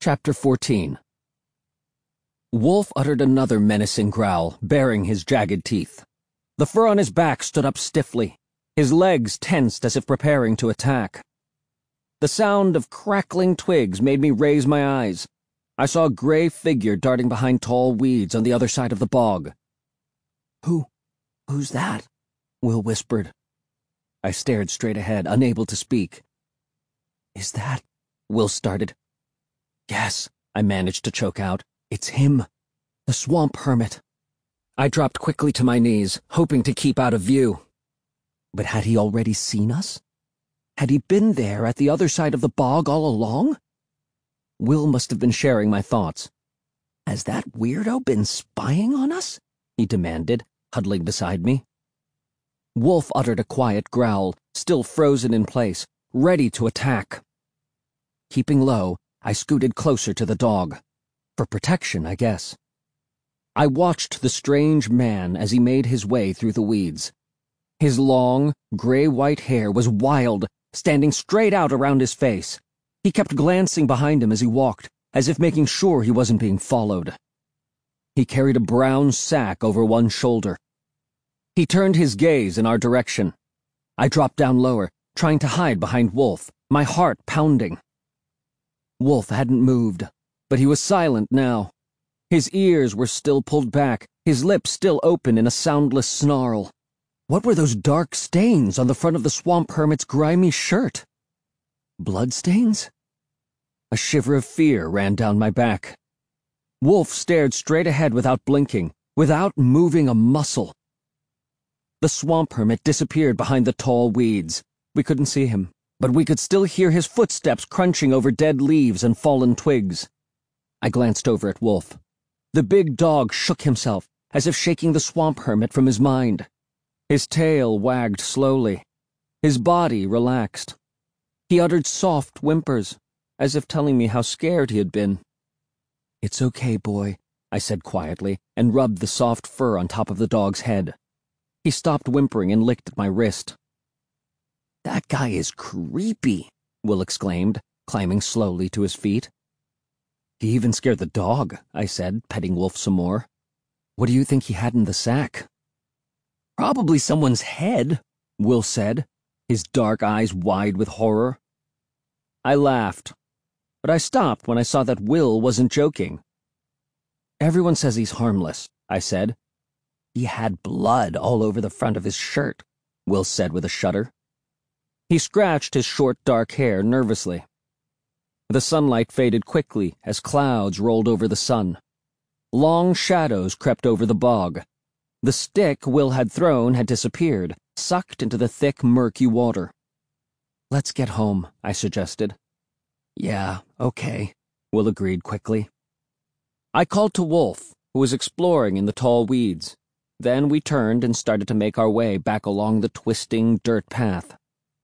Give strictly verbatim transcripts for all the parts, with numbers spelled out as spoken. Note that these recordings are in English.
Chapter fourteen. Wolf uttered another menacing growl, baring his jagged teeth. The fur on his back stood up stiffly, his legs tensed as if preparing to attack. The sound of crackling twigs made me raise my eyes. I saw a gray figure darting behind tall weeds on the other side of the bog. Who? Who's that? Will whispered. I stared straight ahead, unable to speak. Is that? Will started. Yes, I managed to choke out. It's him. The swamp hermit. I dropped quickly to my knees, hoping to keep out of view. But had he already seen us? Had he been there at the other side of the bog all along? Will must have been sharing my thoughts. Has that weirdo been spying on us? He demanded, huddling beside me. Wolf uttered a quiet growl, still frozen in place, ready to attack. Keeping low, I scooted closer to the dog. For protection, I guess. I watched the strange man as he made his way through the weeds. His long, gray-white hair was wild, standing straight out around his face. He kept glancing behind him as he walked, as if making sure he wasn't being followed. He carried a brown sack over one shoulder. He turned his gaze in our direction. I dropped down lower, trying to hide behind Wolf, my heart pounding. Wolf hadn't moved, but he was silent now. His ears were still pulled back, his lips still open in a soundless snarl. What were those dark stains on the front of the swamp hermit's grimy shirt? Bloodstains? A shiver of fear ran down my back. Wolf stared straight ahead without blinking, without moving a muscle. The swamp hermit disappeared behind the tall weeds. We couldn't see him, but we could still hear his footsteps crunching over dead leaves and fallen twigs. I glanced over at Wolf. The big dog shook himself, as if shaking the swamp hermit from his mind. His tail wagged slowly. His body relaxed. He uttered soft whimpers, as if telling me how scared he had been. It's okay, boy, I said quietly, and rubbed the soft fur on top of the dog's head. He stopped whimpering and licked at my wrist. That guy is creepy, Will exclaimed, climbing slowly to his feet. He even scared the dog, I said, petting Wolf some more. What do you think he had in the sack? Probably someone's head, Will said, his dark eyes wide with horror. I laughed, but I stopped when I saw that Will wasn't joking. Everyone says he's harmless, I said. He had blood all over the front of his shirt, Will said with a shudder. He scratched his short dark hair nervously. The sunlight faded quickly as clouds rolled over the sun. Long shadows crept over the bog. The stick Will had thrown had disappeared, sucked into the thick, murky water. Let's get home, I suggested. Yeah, okay, Will agreed quickly. I called to Wolf, who was exploring in the tall weeds. Then we turned and started to make our way back along the twisting dirt path.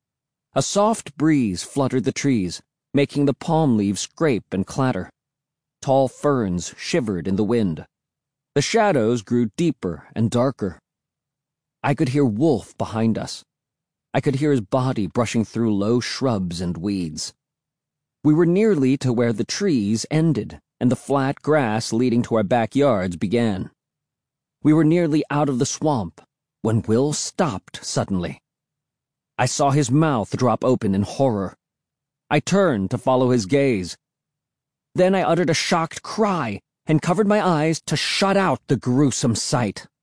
A soft breeze fluttered the trees, making the palm leaves scrape and clatter. Tall ferns shivered in the wind. The shadows grew deeper and darker. I could hear Wolf behind us. I could hear his body brushing through low shrubs and weeds. We were nearly to where the trees ended and the flat grass leading to our backyards began. We were nearly out of the swamp when Will stopped suddenly. I saw his mouth drop open in horror. I turned to follow his gaze. Then I uttered a shocked cry and covered my eyes to shut out the gruesome sight.